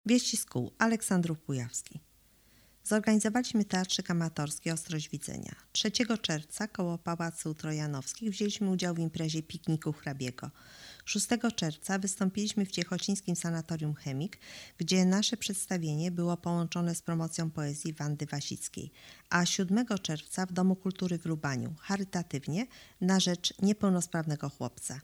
Wieści z kół. Aleksandrów Kujawski. Zorganizowaliśmy teatrzyk amatorski Ostrość Widzenia. 3 czerwca koło Pałacu Trojanowskich wzięliśmy udział w imprezie pikniku hrabiego. 6 czerwca wystąpiliśmy w ciechocińskim sanatorium Chemik, gdzie nasze przedstawienie było połączone z promocją poezji Wandy Wasickiej, a 7 czerwca w Domu Kultury w Lubaniu, charytatywnie na rzecz niepełnosprawnego chłopca.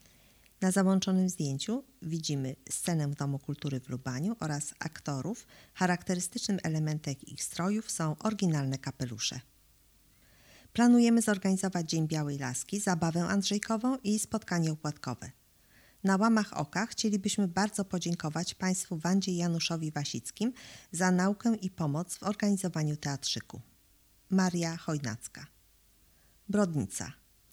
Na załączonym zdjęciu widzimy scenę w Domu Kultury w Lubaniu oraz aktorów. Charakterystycznym elementem ich strojów są oryginalne kapelusze. Planujemy zorganizować Dzień Białej Laski, zabawę andrzejkową i spotkanie układkowe. Na łamach oka chcielibyśmy bardzo podziękować Państwu Wandzie i Januszowi Wasickim za naukę i pomoc w organizowaniu teatrzyku. Maria Chojnacka. Brodnica.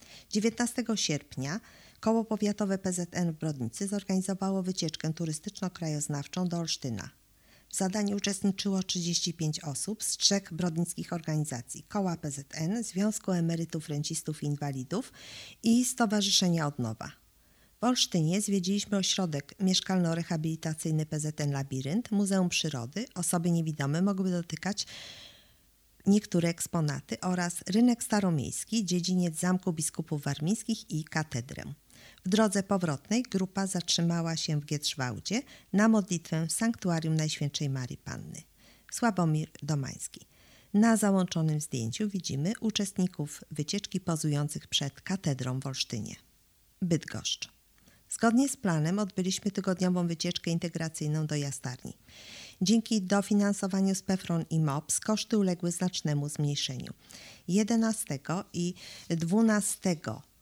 19 sierpnia Koło Powiatowe PZN w Brodnicy zorganizowało wycieczkę turystyczno-krajoznawczą do Olsztyna. W zadaniu uczestniczyło 35 osób z 3 brodnickich organizacji: Koła PZN, Związku Emerytów, Rencistów i Inwalidów i Stowarzyszenia Odnowa. W Olsztynie zwiedziliśmy ośrodek mieszkalno-rehabilitacyjny PZN Labirynt, Muzeum Przyrody. Osoby niewidome mogły dotykać niektóre eksponaty oraz rynek staromiejski, dziedziniec Zamku Biskupów Warmińskich i katedrę. W drodze powrotnej grupa zatrzymała się w Gietrzwałdzie na modlitwę w Sanktuarium Najświętszej Marii Panny. Sławomir Domański. Na załączonym zdjęciu widzimy uczestników wycieczki pozujących przed katedrą w Olsztynie. Bydgoszcz. Zgodnie z planem odbyliśmy tygodniową wycieczkę integracyjną do Jastarni. Dzięki dofinansowaniu z PFRON i MOPS koszty uległy znacznemu zmniejszeniu. 11 i 12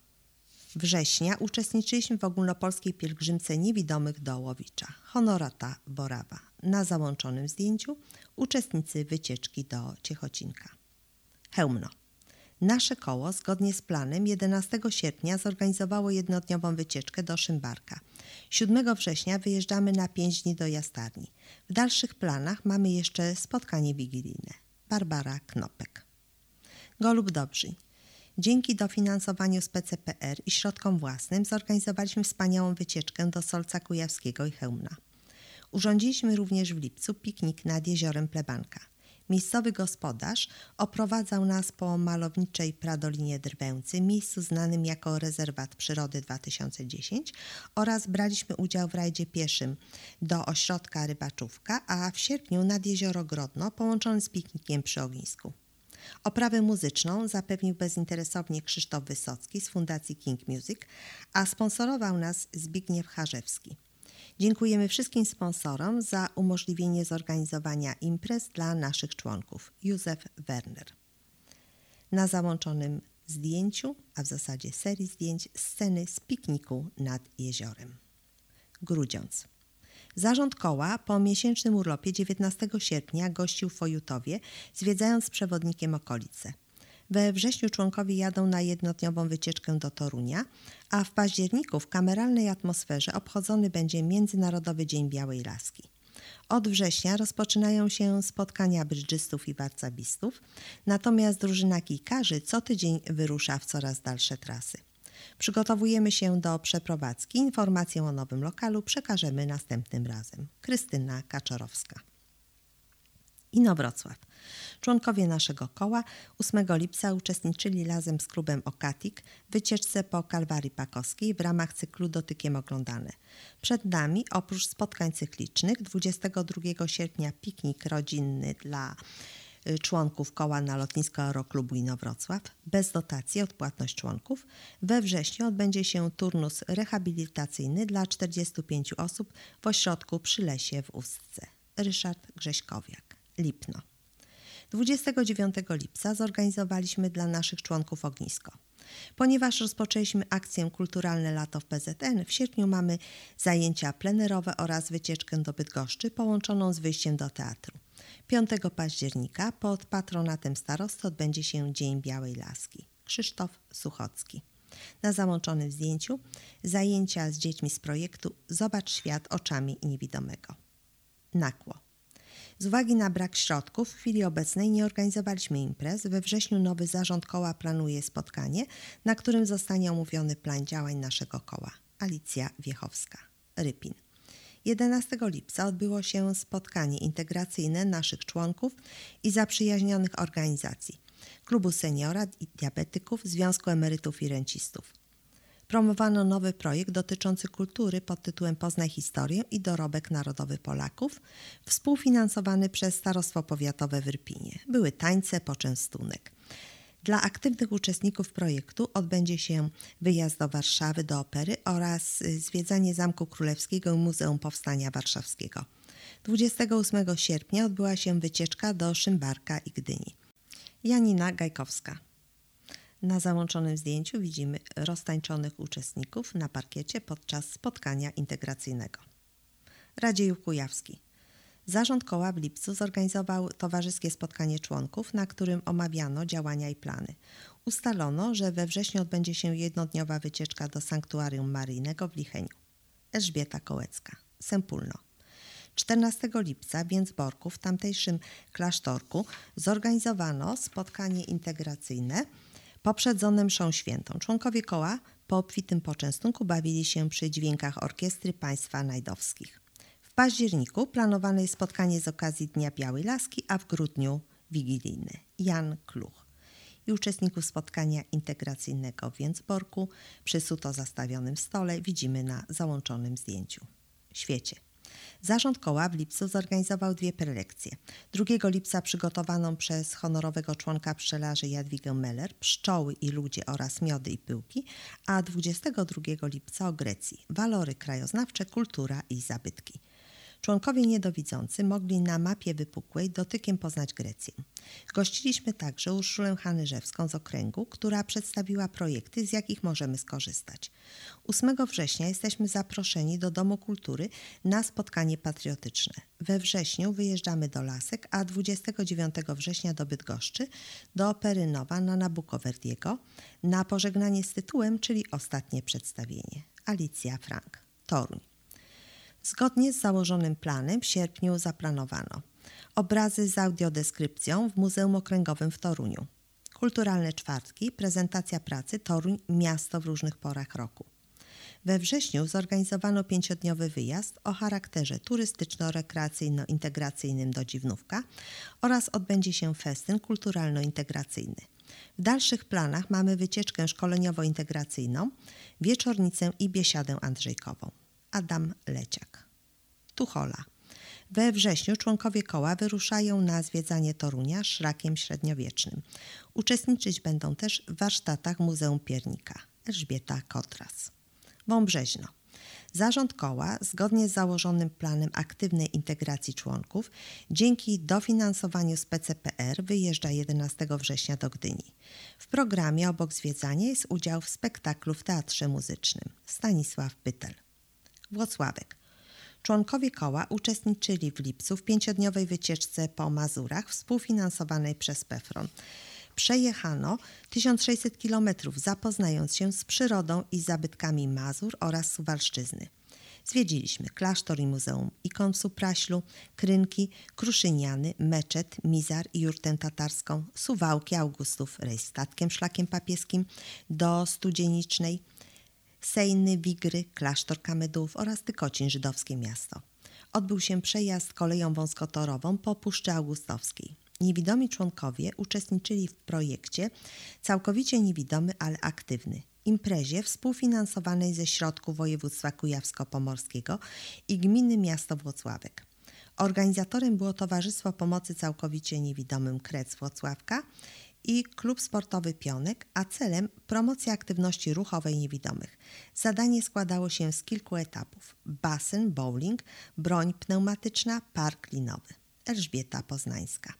września uczestniczyliśmy w ogólnopolskiej pielgrzymce niewidomych do Łowicza. Honorata Borawa. Na załączonym zdjęciu uczestnicy wycieczki do Ciechocinka. Chełmno. Nasze koło zgodnie z planem 11 sierpnia zorganizowało jednodniową wycieczkę do Szymbarka. 7 września wyjeżdżamy na 5 dni do Jastarni. W dalszych planach mamy jeszcze spotkanie wigilijne. Barbara Knopek. Golub Dobrzyń. Dzięki dofinansowaniu z PCPR i środkom własnym zorganizowaliśmy wspaniałą wycieczkę do Solca Kujawskiego i Chełmna. Urządziliśmy również w lipcu piknik nad jeziorem Plebanka. Miejscowy gospodarz oprowadzał nas po malowniczej Pradolinie Drwęcy, miejscu znanym jako Rezerwat Przyrody 2010, oraz braliśmy udział w rajdzie pieszym do ośrodka Rybaczówka, a w sierpniu nad jezioro Grodno połączony z piknikiem przy ognisku. Oprawę muzyczną zapewnił bezinteresownie Krzysztof Wysocki z Fundacji King Music, a sponsorował nas Zbigniew Harzewski. Dziękujemy wszystkim sponsorom za umożliwienie zorganizowania imprez dla naszych członków. Józef Werner. Na załączonym zdjęciu, a w zasadzie serii zdjęć, sceny z pikniku nad jeziorem. Grudziądz. Zarząd koła po miesięcznym urlopie 19 sierpnia gościł w Fojutowie, zwiedzając z przewodnikiem okolice. We wrześniu członkowie jadą na jednodniową wycieczkę do Torunia, a w październiku w kameralnej atmosferze obchodzony będzie Międzynarodowy Dzień Białej Laski. Od września rozpoczynają się spotkania brydżystów i warcabistów, natomiast drużyna kijkarzy co tydzień wyrusza w coraz dalsze trasy. Przygotowujemy się do przeprowadzki. Informację o nowym lokalu przekażemy następnym razem. Krystyna Kaczorowska. Inowrocław. Członkowie naszego koła 8 lipca uczestniczyli razem z klubem Okatik w wycieczce po Kalwarii Pakowskiej w ramach cyklu Dotykiem Oglądane. Przed nami, oprócz spotkań cyklicznych, 22 sierpnia piknik rodzinny dla członków koła na lotnisko Aeroklubu Inowrocław, bez dotacji, odpłatność członków. We wrześniu odbędzie się turnus rehabilitacyjny dla 45 osób w ośrodku przy Lesie w Ustce. Ryszard Grześkowiak. Lipno. 29 lipca zorganizowaliśmy dla naszych członków ognisko. Ponieważ rozpoczęliśmy akcję Kulturalne Lato w PZN, w sierpniu mamy zajęcia plenerowe oraz wycieczkę do Bydgoszczy połączoną z wyjściem do teatru. 5 października pod patronatem starosty odbędzie się Dzień Białej Laski. Krzysztof Suchocki. Na załączonym zdjęciu zajęcia z dziećmi z projektu Zobacz świat oczami niewidomego. Nakło. Z uwagi na brak środków w chwili obecnej nie organizowaliśmy imprez. We wrześniu nowy zarząd koła planuje spotkanie, na którym zostanie omówiony plan działań naszego koła. Alicja Wiechowska. Rypin. 11 lipca odbyło się spotkanie integracyjne naszych członków i zaprzyjaźnionych organizacji Klubu Seniora i Diabetyków, Związku Emerytów i Rencistów. Promowano nowy projekt dotyczący kultury pod tytułem Poznaj historię i dorobek narodowy Polaków, współfinansowany przez Starostwo Powiatowe w Irpinie. Były tańce, poczęstunek. Dla aktywnych uczestników projektu odbędzie się wyjazd do Warszawy, do Opery oraz zwiedzanie Zamku Królewskiego i Muzeum Powstania Warszawskiego. 28 sierpnia odbyła się wycieczka do Szymbarka i Gdyni. Janina Gajkowska. Na załączonym zdjęciu widzimy roztańczonych uczestników na parkiecie podczas spotkania integracyjnego. Radzieju Kujawski. Zarząd koła w lipcu zorganizował towarzyskie spotkanie członków, na którym omawiano działania i plany. Ustalono, że we wrześniu odbędzie się jednodniowa wycieczka do Sanktuarium Maryjnego w Licheniu. Elżbieta Kołecka. Sempólno. 14 lipca w Więcborku, w tamtejszym klasztorku, zorganizowano spotkanie integracyjne poprzedzone mszą świętą. Członkowie koła po obfitym poczęstunku bawili się przy dźwiękach orkiestry państwa najdowskich. W październiku planowane jest spotkanie z okazji Dnia Białej Laski, a w grudniu wigilijny. Jan Kluch. I uczestników spotkania integracyjnego w Więcborku przy suto zastawionym stole widzimy na załączonym zdjęciu. Świecie. Zarząd koła w lipcu zorganizował 2 prelekcje. 2 lipca przygotowaną przez honorowego członka pszczelarzy Jadwigę Meller Pszczoły i ludzie oraz miody i pyłki, a 22 lipca o Grecji Walory krajoznawcze, kultura i zabytki. Członkowie niedowidzący mogli na mapie wypukłej dotykiem poznać Grecję. Gościliśmy także Urszulę Hanyżewską z okręgu, która przedstawiła projekty, z jakich możemy skorzystać. 8 września jesteśmy zaproszeni do Domu Kultury na spotkanie patriotyczne. We wrześniu wyjeżdżamy do Lasek, a 29 września do Bydgoszczy, do Opery Nowa na Nabucco Verdiego, na pożegnanie z tytułem, czyli ostatnie przedstawienie. Alicja Frank, Toruń. Zgodnie z założonym planem w sierpniu zaplanowano obrazy z audiodeskrypcją w Muzeum Okręgowym w Toruniu. Kulturalne czwartki, prezentacja pracy Toruń, miasto w różnych porach roku. We wrześniu zorganizowano 5-dniowy wyjazd o charakterze turystyczno-rekreacyjno-integracyjnym do Dziwnówka oraz odbędzie się festyn kulturalno-integracyjny. W dalszych planach mamy wycieczkę szkoleniowo-integracyjną, wieczornicę i biesiadę andrzejkową. Adam Leciak. Tuchola. We wrześniu członkowie koła wyruszają na zwiedzanie Torunia szlakiem średniowiecznym. Uczestniczyć będą też w warsztatach Muzeum Piernika. Elżbieta Kotras. Wąbrzeźno. Zarząd koła, zgodnie z założonym planem aktywnej integracji członków, dzięki dofinansowaniu z PCPR wyjeżdża 11 września do Gdyni. W programie obok zwiedzania jest udział w spektaklu w Teatrze Muzycznym. Stanisław Pytel. Włocławek. Członkowie koła uczestniczyli w lipcu w 5-dniowej wycieczce po Mazurach współfinansowanej przez PFRON. Przejechano 1600 km, zapoznając się z przyrodą i zabytkami Mazur oraz Suwalszczyzny. Zwiedziliśmy klasztor i muzeum ikon w Supraślu, Krynki, Kruszyniany, Meczet, Mizar i Jurtę Tatarską, Suwałki, Augustów, rejs statkiem szlakiem papieskim do Studzienicznej, Sejny, Wigry, klasztor Kamydłów oraz Tykocin, żydowskie miasto. Odbył się przejazd koleją wąskotorową po Puszczy Augustowskiej. Niewidomi członkowie uczestniczyli w projekcie całkowicie niewidomy, ale aktywny. Imprezie współfinansowanej ze środków województwa kujawsko-pomorskiego i gminy miasto Włocławek. Organizatorem było Towarzystwo Pomocy Całkowicie Niewidomym Krec Włocławka i Klub Sportowy Pionek, a celem promocja aktywności ruchowej niewidomych. Zadanie składało się z kilku etapów. Basen, bowling, broń pneumatyczna, park linowy. Elżbieta Poznańska.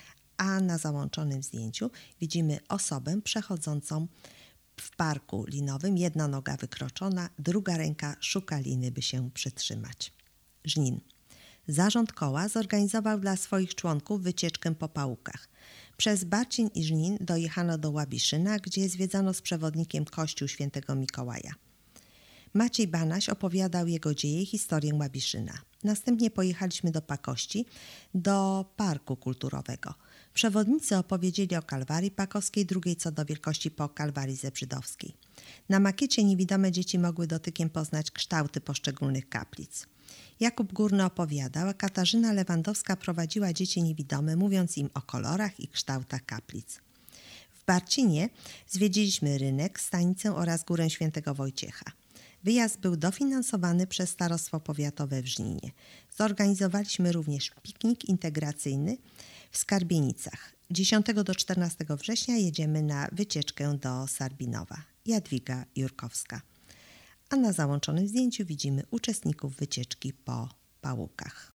A na załączonym zdjęciu widzimy osobę przechodzącą w parku linowym. Jedna noga wykroczona, druga ręka szuka liny, by się przytrzymać. Żnin. Zarząd koła zorganizował dla swoich członków wycieczkę po Pałukach. Przez Barcin i Żnin dojechano do Łabiszyna, gdzie zwiedzano z przewodnikiem kościół świętego Mikołaja. Maciej Banaś opowiadał jego dzieje i historię Łabiszyna. Następnie pojechaliśmy do Pakości, do parku kulturowego. Przewodnicy opowiedzieli o Kalwarii Pakowskiej, drugiej co do wielkości po Kalwarii Zebrzydowskiej. Na makiecie niewidome dzieci mogły dotykiem poznać kształty poszczególnych kaplic. Jakub Górny opowiadał, a Katarzyna Lewandowska prowadziła dzieci niewidome, mówiąc im o kolorach i kształtach kaplic. W Barcinie zwiedziliśmy rynek, stanicę oraz Górę Świętego Wojciecha. Wyjazd był dofinansowany przez Starostwo Powiatowe w Żninie. Zorganizowaliśmy również piknik integracyjny w Skarbienicach. 10 do 14 września jedziemy na wycieczkę do Sarbinowa. Jadwiga Jurkowska. A na załączonym zdjęciu widzimy uczestników wycieczki po Pałukach.